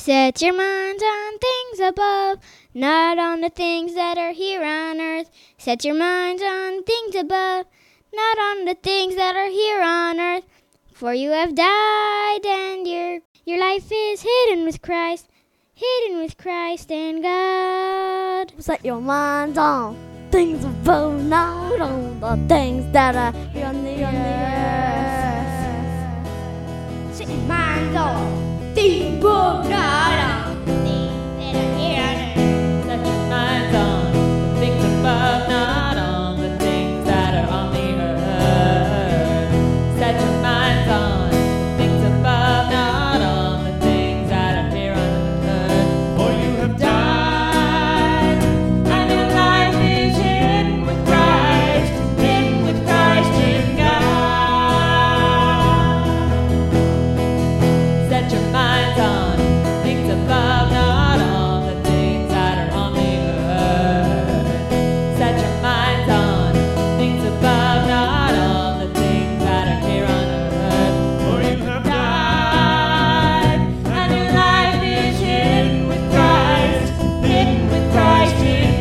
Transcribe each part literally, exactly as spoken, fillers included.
Set your minds on things above, not on the things that are here on earth. Set your minds on things above, not on the things that are here on earth. For you have died and your your life is hidden with Christ, hidden with Christ in God. Set your minds on things above, not on the things that are here on the, on the earth. Set your minds on things above, not on the things that are here on earth. Set your minds on the things above, not on the things that are on the earth. Set your minds on the things above, not on the things that are here on earth. For you have Died, and your life is hidden with Christ, hidden with Christ in God. Set your minds on things above, not on the things that are on the earth. Set your minds on things above, not on the things that are here on earth. For you have Died, and your life is hidden with Christ, hidden with Christ in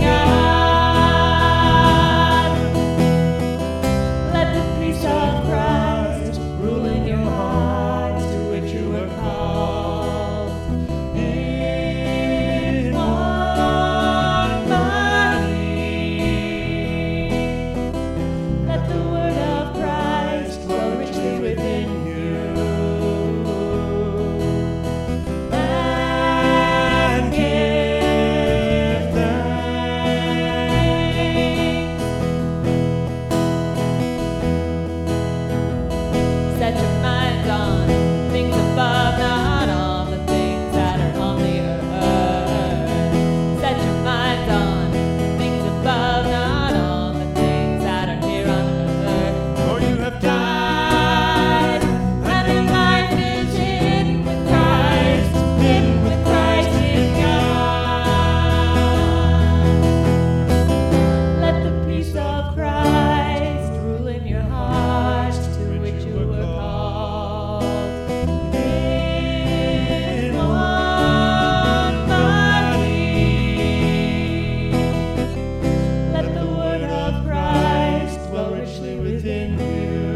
God. Let the peace of Christ rule in your hearts, to which you are called. In one body. Let the word of Christ dwell richly within you. And give thanks. Set your minds on things above, not on the things that are on the earth. Set your minds on things above, not on the things that are here on earth. For you have Died, and your life is hidden with Christ, hidden with Christ in God. Let the peace of Christ rule in your hearts, to which you were called. In one body. Let the word of Christ dwell richly within you.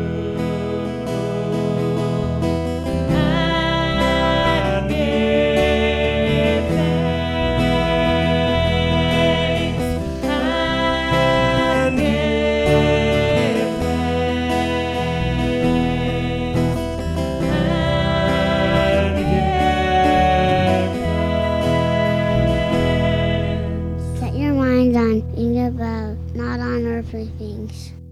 And give thanks. And give thanks. And give thanks. Set your minds on things above, not on earthly things.